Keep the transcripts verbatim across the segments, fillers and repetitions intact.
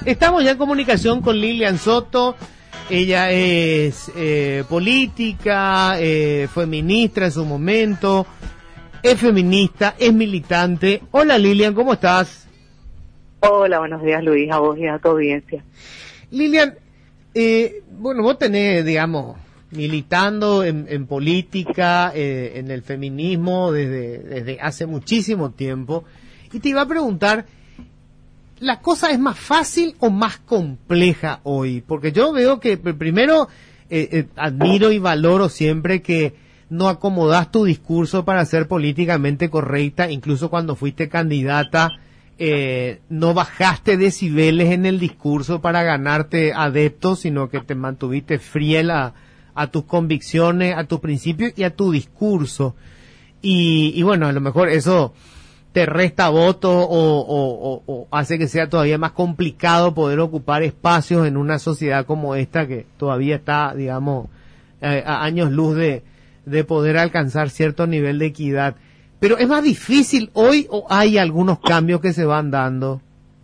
Estamos ya en comunicación con Lilian Soto. Ella es eh, política, eh, fue ministra en su momento, es feminista, es militante. Hola Lilian, ¿cómo estás? Hola, buenos días Luis, a vos y a tu audiencia. Lilian, eh, bueno, vos tenés, digamos, militando en, en política, eh, en el feminismo desde, desde hace muchísimo tiempo. Y te iba a preguntar, ¿la cosa es más fácil o más compleja hoy? Porque yo veo que primero eh, eh, admiro y valoro siempre que no acomodás tu discurso para ser políticamente correcta, incluso cuando fuiste candidata, eh, no bajaste decibeles en el discurso para ganarte adeptos, sino que te mantuviste fiel a, a tus convicciones, a tus principios y a tu discurso. Y, y bueno, a lo mejor eso te resta votos o, o, o, o hace que sea todavía más complicado poder ocupar espacios en una sociedad como esta que todavía está, digamos, eh, a años luz de, de poder alcanzar cierto nivel de equidad. Pero ¿es más difícil hoy o hay algunos cambios que se van dando?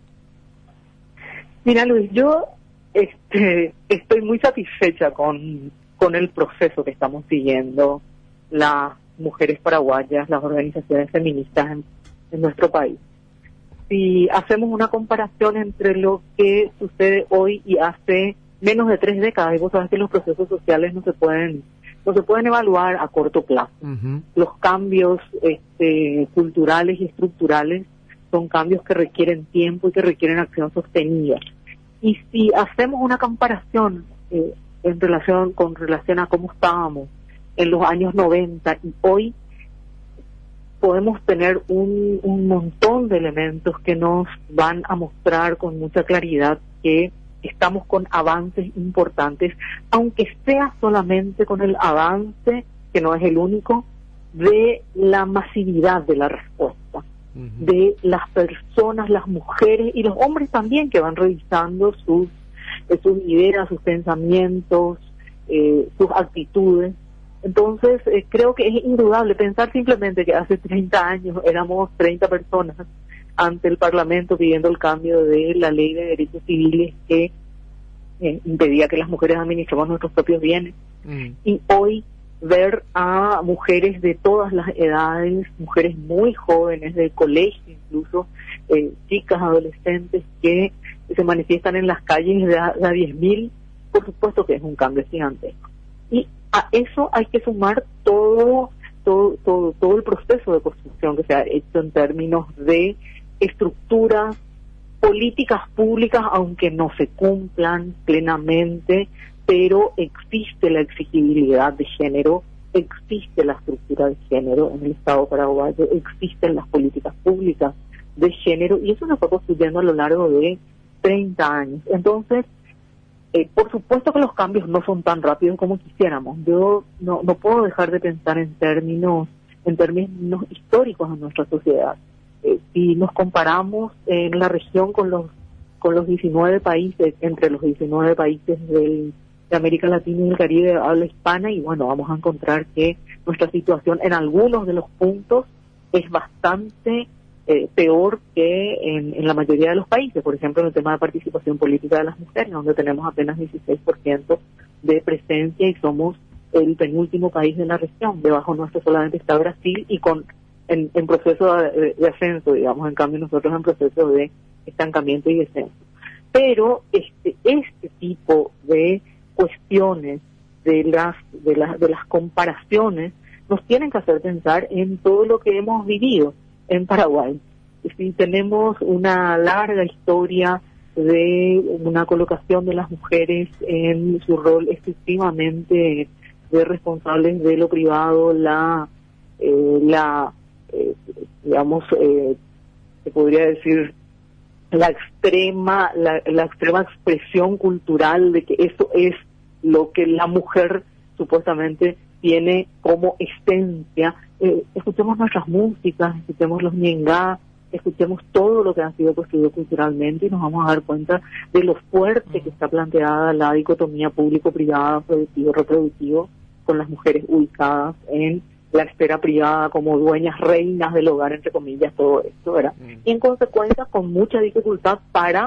Mira Luis, yo este, estoy muy satisfecha con, con el proceso que estamos siguiendo las mujeres paraguayas, las organizaciones feministas en en nuestro país. Si hacemos una comparación entre lo que sucede hoy y hace menos de tres décadas, y vos sabés que los procesos sociales no se pueden no se pueden evaluar a corto plazo. Uh-huh. Los cambios este, culturales y estructurales son cambios que requieren tiempo y que requieren acción sostenida. Y si hacemos una comparación eh, en relación con relación a cómo estábamos en los años noventa y hoy, podemos tener un, un montón de elementos que nos van a mostrar con mucha claridad que estamos con avances importantes, aunque sea solamente con el avance, que no es el único, de la masividad de la respuesta, uh-huh. de las personas, las mujeres y los hombres también que van revisando sus, sus ideas, sus pensamientos, eh, sus actitudes. Entonces, eh, creo que es indudable pensar simplemente que hace treinta años éramos treinta personas ante el Parlamento pidiendo el cambio de la Ley de Derechos Civiles que eh, impedía que las mujeres administremos nuestros propios bienes. Mm. Y hoy ver a mujeres de todas las edades, mujeres muy jóvenes del colegio, incluso eh, chicas, adolescentes que se manifiestan en las calles de a, de a diez mil, por supuesto que es un cambio gigantesco. Y a eso hay que sumar todo, todo, todo, todo el proceso de construcción que se ha hecho en términos de estructuras, políticas públicas, aunque no se cumplan plenamente, pero existe la exigibilidad de género, existe la estructura de género en el Estado paraguayo, existen las políticas públicas de género, y eso se fue construyendo a lo largo de treinta años. Entonces, Eh, por supuesto que los cambios no son tan rápidos como quisiéramos. Yo no, no puedo dejar de pensar en términos en términos históricos en nuestra sociedad. Eh, si nos comparamos en la región con los con los diecinueve países, entre los diecinueve países del, de América Latina y el Caribe de habla hispana, y bueno, vamos a encontrar que nuestra situación en algunos de los puntos es bastante Eh, peor que en, en la mayoría de los países, por ejemplo en el tema de participación política de las mujeres, donde tenemos apenas dieciséis por ciento de presencia y somos el penúltimo país de la región. Debajo nuestro solamente está Brasil y con en, en proceso de, de ascenso, digamos, en cambio nosotros en proceso de estancamiento y descenso. Pero este este tipo de cuestiones, de las de las de las comparaciones, nos tienen que hacer pensar en todo lo que hemos vivido en Paraguay. Si tenemos una larga historia de una colocación de las mujeres en su rol excesivamente de responsables de lo privado, la, eh, la eh, digamos, eh, se podría decir, la extrema, la, la extrema expresión cultural de que eso es lo que la mujer supuestamente tiene como esencia. Eh, escuchemos nuestras músicas, escuchemos los ñengá, escuchemos todo lo que ha sido construido culturalmente y nos vamos a dar cuenta de lo fuerte que está planteada la dicotomía público-privada, productivo-reproductivo, con las mujeres ubicadas en la esfera privada como dueñas, reinas del hogar, entre comillas, todo esto, ¿verdad? Mm. Y en consecuencia con mucha dificultad para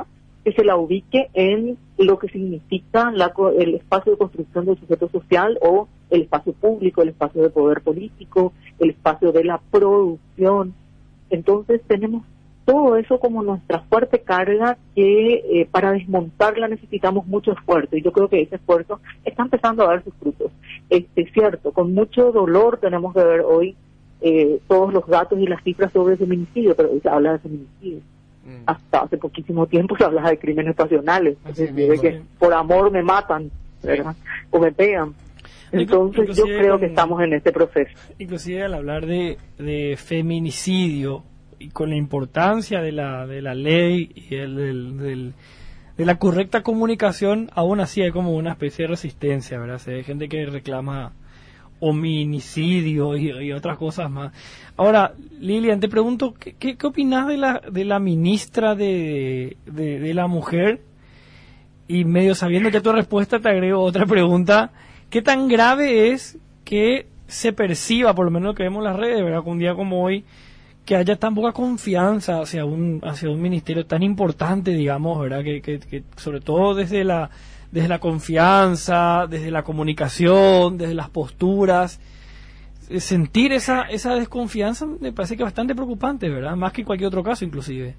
que se la ubique en lo que significa la, el espacio de construcción del sujeto social o el espacio público, el espacio de poder político, el espacio de la producción. Entonces tenemos todo eso como nuestra fuerte carga que eh, para desmontarla necesitamos mucho esfuerzo, y yo creo que ese esfuerzo está empezando a dar sus frutos. Este, cierto, con mucho dolor tenemos que ver hoy eh, todos los datos y las cifras sobre feminicidio, pero hoy se habla de feminicidio. Mm. Hasta hace poquísimo tiempo se hablaba de crímenes pasionales, es decir, de que por amor me matan, ¿verdad? O me pegan. Entonces inclusive yo creo con, que estamos en este proceso. Inclusive al hablar de, de feminicidio, y con la importancia de la de la ley y el, del, del, de la correcta comunicación, aún así hay como una especie de resistencia, ¿verdad? Hay gente que reclama hominicidio y, y otras cosas más. Ahora, Lilian, te pregunto, ¿qué, qué, qué opinas de la de la ministra de, de, de la Mujer? Y medio sabiendo ya tu respuesta, te agrego otra pregunta. ¿Qué tan grave es que se perciba, por lo menos lo que vemos en las redes, ¿verdad? Que un día como hoy, que haya tan poca confianza hacia un hacia un ministerio tan importante, digamos, ¿verdad? Que, que, que sobre todo desde la desde la confianza, desde la comunicación, desde las posturas, sentir esa esa desconfianza me parece que es bastante preocupante, ¿verdad? Más que en cualquier otro caso, inclusive.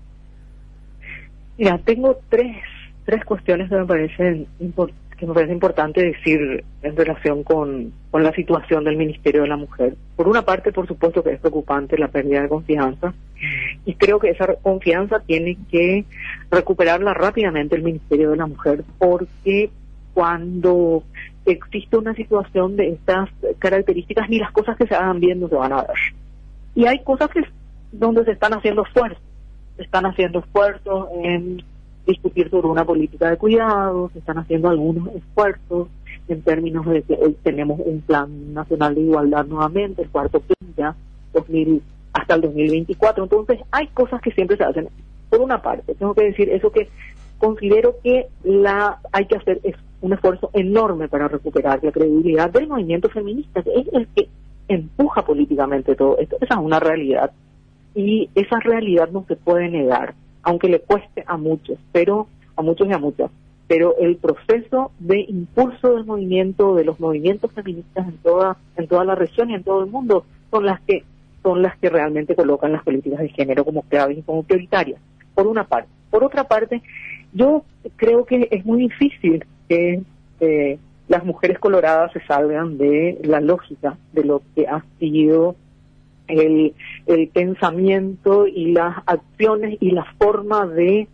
Mira, tengo tres tres cuestiones que me parecen importantes, que me parece importante decir en relación con, con la situación del Ministerio de la Mujer. Por una parte, por supuesto que es preocupante la pérdida de confianza, y creo que esa confianza tiene que recuperarla rápidamente el Ministerio de la Mujer, porque cuando existe una situación de estas características, ni las cosas que se hagan bien no se van a ver. Y hay cosas que donde se están haciendo esfuerzos, se están haciendo esfuerzos en discutir sobre una política de cuidados, se están haciendo algunos esfuerzos en términos de que hoy tenemos un plan nacional de igualdad nuevamente, el cuarto plan ya, dos mil, hasta el dos mil veinticuatro. Entonces hay cosas que siempre se hacen. Por una parte, tengo que decir eso, que considero que la hay que hacer es un esfuerzo enorme para recuperar la credibilidad del movimiento feminista, que es el que empuja políticamente todo esto. Esa es una realidad, y esa realidad no se puede negar, aunque le cueste a muchos, pero a muchos y a muchas. Pero el proceso de impulso del movimiento, de los movimientos feministas en toda en toda la región y en todo el mundo, son las que son las que realmente colocan las políticas de género como claves y como prioritarias, por una parte. Por otra parte, yo creo que es muy difícil que eh, las mujeres coloradas se salgan de la lógica de lo que ha sido El, el pensamiento y las acciones y la forma de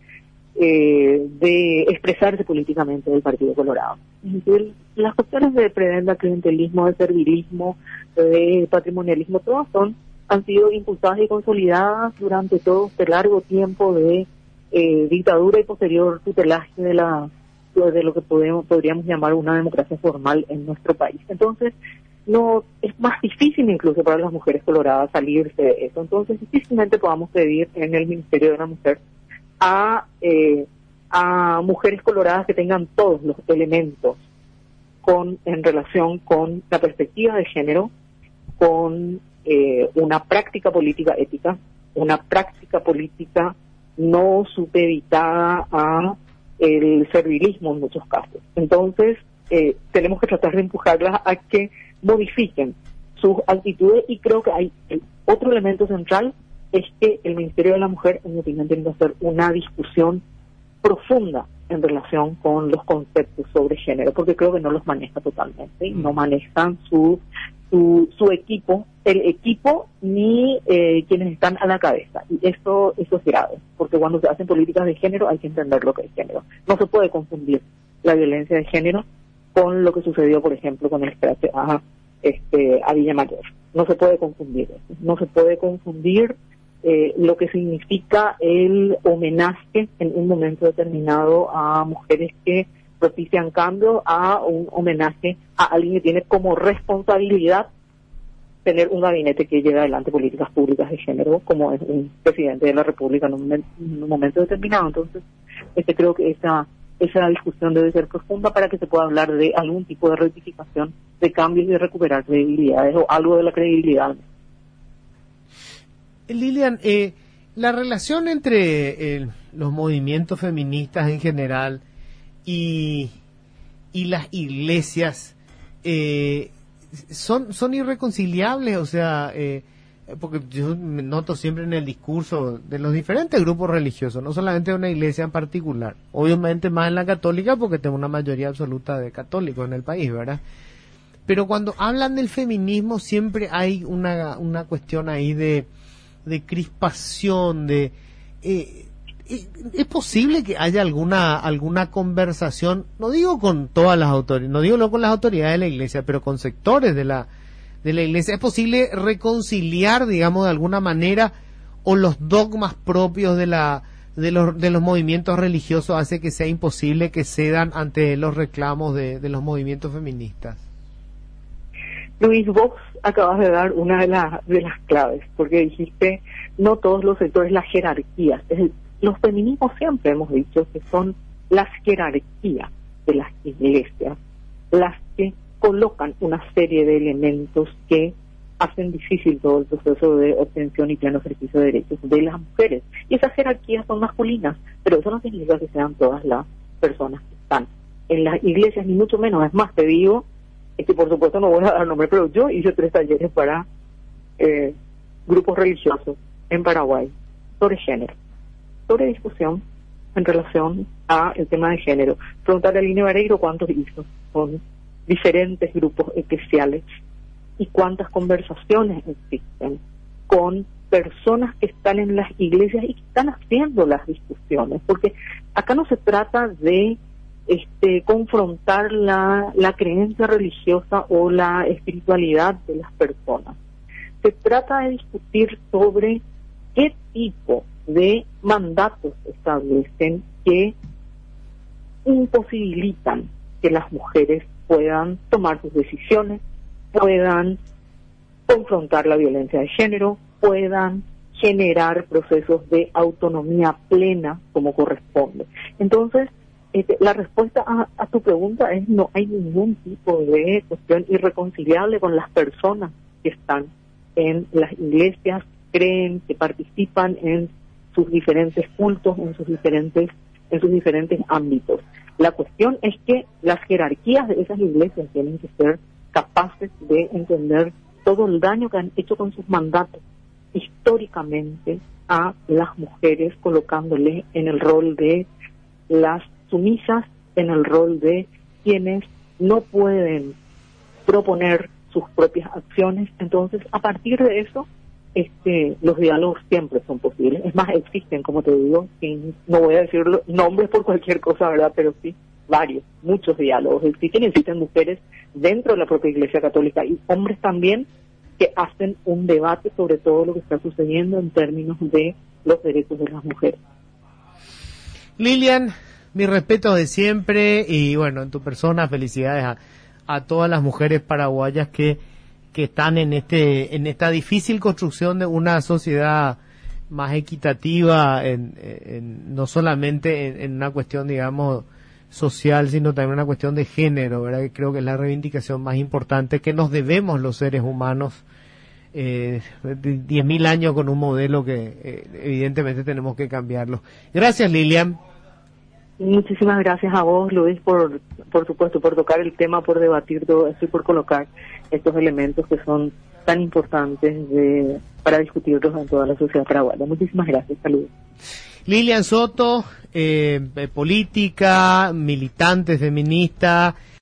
eh, de expresarse políticamente del Partido Colorado. El, las cuestiones de prebenda, clientelismo, de servilismo, de patrimonialismo, todas son han sido impulsadas y consolidadas durante todo este largo tiempo de eh, dictadura y posterior tutelaje de la de lo que podemos podríamos llamar una democracia formal en nuestro país. Entonces, no es más difícil incluso para las mujeres coloradas salirse de eso. Entonces difícilmente podamos pedir en el Ministerio de la Mujer a eh, a mujeres coloradas que tengan todos los elementos con en relación con la perspectiva de género, con eh, una práctica política ética, una práctica política no supeditada a el servilismo en muchos casos. Entonces eh, tenemos que tratar de empujarlas a que modifiquen sus actitudes, y creo que hay otro elemento central, es que el Ministerio de la Mujer, en mi opinión, tiene que hacer una discusión profunda en relación con los conceptos sobre género, porque creo que no los maneja totalmente, y no manejan su su, su equipo, el equipo ni eh, quienes están a la cabeza, y eso, eso es grave, porque cuando se hacen políticas de género hay que entender lo que es género. No se puede confundir la violencia de género con lo que sucedió, por ejemplo, con el escrache a, este, a Villa Mayor. No se puede confundir eso. No se puede confundir eh, lo que significa el homenaje en un momento determinado a mujeres que propician cambio, a un homenaje a alguien que tiene como responsabilidad tener un gabinete que lleve adelante políticas públicas de género, como es un presidente de la República en un, en un momento determinado. Entonces, este creo que esa esa discusión debe ser profunda para que se pueda hablar de algún tipo de rectificación, de cambios y de recuperar credibilidades o algo de la credibilidad. Lilian, eh, la relación entre eh, los movimientos feministas en general y, y las iglesias eh, son, son irreconciliables, o sea, eh, porque yo me noto siempre en el discurso de los diferentes grupos religiosos, no solamente de una iglesia en particular, obviamente más en la católica porque tengo una mayoría absoluta de católicos en el país, ¿verdad? Pero cuando hablan del feminismo siempre hay una, una cuestión ahí de, de crispación, de... Eh, ¿es posible que haya alguna alguna conversación, no digo con todas las autoridades, no digo no con las autoridades de la iglesia, pero con sectores de la de la iglesia? ¿Es posible reconciliar, digamos, de alguna manera, o los dogmas propios de la de los de los movimientos religiosos hace que sea imposible que cedan ante los reclamos de, de los movimientos feministas? Luis, vos acabas de dar una de, la, de las claves, porque dijiste no todos los sectores, las jerarquías. Es el, los feminismos siempre hemos dicho que son las jerarquías de las iglesias las que colocan una serie de elementos que hacen difícil todo el proceso de obtención y pleno ejercicio de derechos de las mujeres. Y esas jerarquías son masculinas, pero eso no significa que sean todas las personas que están en las iglesias, ni mucho menos. Es más, te digo, es que por supuesto no voy a dar nombre, pero yo hice tres talleres para eh, grupos religiosos en Paraguay sobre género, sobre discusión en relación a el tema de género. Preguntarle a Aline Vareiro cuántos hizo con diferentes grupos eclesiales y cuántas conversaciones existen con personas que están en las iglesias y que están haciendo las discusiones, porque acá no se trata de este confrontar la, la creencia religiosa o la espiritualidad de las personas. Se trata de discutir sobre qué tipo de mandatos establecen que imposibilitan que las mujeres puedan tomar sus decisiones, puedan confrontar la violencia de género, puedan generar procesos de autonomía plena como corresponde. Entonces, este, la respuesta a, a tu pregunta es no hay ningún tipo de cuestión irreconciliable con las personas que están en las iglesias, creen, que participan en sus diferentes cultos, en sus diferentes, en sus diferentes ámbitos. La cuestión es que las jerarquías de esas iglesias tienen que ser capaces de entender todo el daño que han hecho con sus mandatos históricamente a las mujeres, colocándoles en el rol de las sumisas, en el rol de quienes no pueden proponer sus propias acciones. Entonces, a partir de eso, este, los diálogos siempre son posibles. Es más, existen, como te digo, sin, no voy a decir nombres por cualquier cosa, ¿verdad? Pero sí, varios, muchos diálogos. Existen, existen mujeres dentro de la propia Iglesia Católica y hombres también que hacen un debate sobre todo lo que está sucediendo en términos de los derechos de las mujeres. Lilian, mi respeto de siempre y bueno, en tu persona, felicidades a, a todas las mujeres paraguayas que que están en este en esta difícil construcción de una sociedad más equitativa, en, en, no solamente en, en una cuestión, digamos, social, sino también una cuestión de género, ¿verdad? Que creo que es la reivindicación más importante que nos debemos los seres humanos, eh, diez mil años con un modelo que eh, evidentemente tenemos que cambiarlo. Gracias, Lilian. Muchísimas gracias a vos, Luis, por por supuesto, por tocar el tema, por debatir todo esto y por colocar estos elementos que son tan importantes de, para discutirlos en toda la sociedad paraguaya. Muchísimas gracias, saludos. Lilian Soto, eh, política, militante feminista.